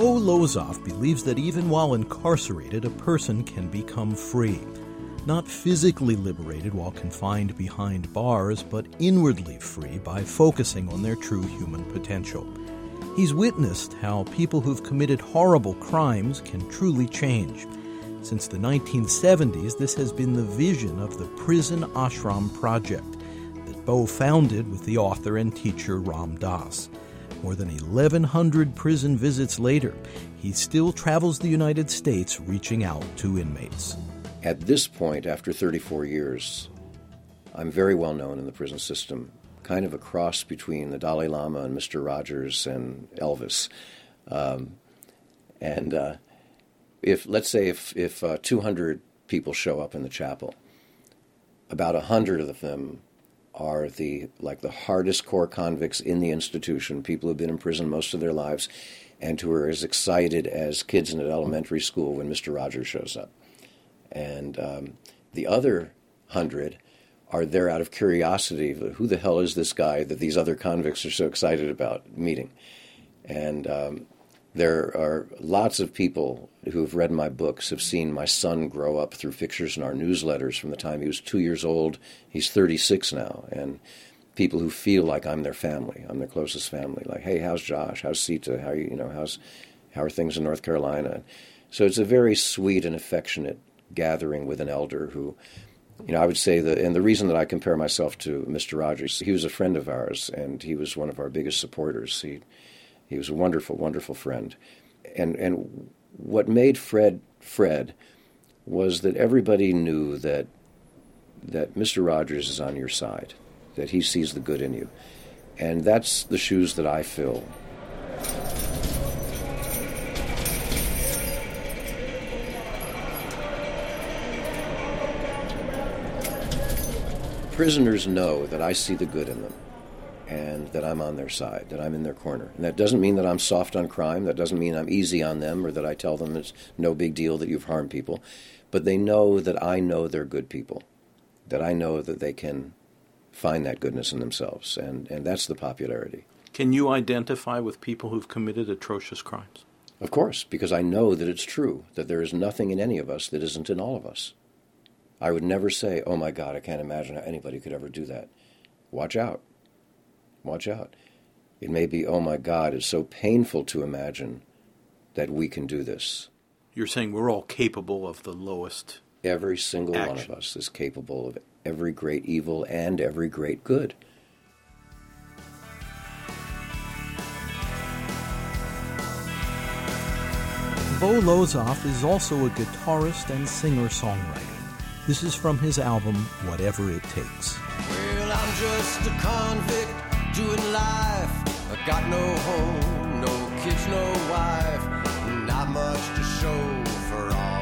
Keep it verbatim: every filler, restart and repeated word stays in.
Bo Lozoff believes that even while incarcerated, a person can become free. Not physically liberated while confined behind bars, but inwardly free by focusing on their true human potential. He's witnessed how people who've committed horrible crimes can truly change. Since the nineteen seventies, this has been the vision of the Prison Ashram Project that Bo founded with the author and teacher Ram Dass. More than eleven hundred prison visits later, he still travels the United States reaching out to inmates. At this point, after thirty-four years, I'm very well known in the prison system, kind of a cross between the Dalai Lama and Mister Rogers and Elvis. Um, and uh, if, let's say, if, if uh, two hundred people show up in the chapel, about one hundred of them are the like the hardest core convicts in the institution, people who've been in prison most of their lives, and who are as excited as kids in an elementary school when Mister Rogers shows up. And um, the other hundred are there out of curiosity. Who the hell is this guy that these other convicts are so excited about meeting? And um, there are lots of people who have read my books, have seen my son grow up through pictures in our newsletters from the time he was two years old. He's thirty-six now. And people who feel like I'm their family, I'm their closest family. Like, hey, how's Josh? How's Sita? How are you, you know, how's how are things in North Carolina? So it's a very sweet and affectionate gathering with an elder who, you know, I would say that, and the reason that I compare myself to Mister Rogers, he was a friend of ours, and he was one of our biggest supporters. He he was a wonderful, wonderful friend. And and what made Fred Fred was that everybody knew that that Mister Rogers is on your side, that he sees the good in you. And that's the shoes that I fill. Prisoners know that I see the good in them and that I'm on their side, that I'm in their corner. And that doesn't mean that I'm soft on crime. That doesn't mean I'm easy on them or that I tell them it's no big deal that you've harmed people. But they know that I know they're good people, that I know that they can find that goodness in themselves. And, and that's the popularity. Can you identify with people who've committed atrocious crimes? Of course, because I know that it's true, that there is nothing in any of us that isn't in all of us. I would never say, oh my God, I can't imagine how anybody could ever do that. Watch out. Watch out. It may be, oh my God, it's so painful to imagine that we can do this. You're saying we're all capable of the lowest Every single action. one of us is capable of every great evil and every great good. Bo Lozoff is also a guitarist and singer-songwriter. This is from his album, Whatever It Takes. Well, I'm just a convict doing life. I got no home, no kids, no wife. Not much to show for all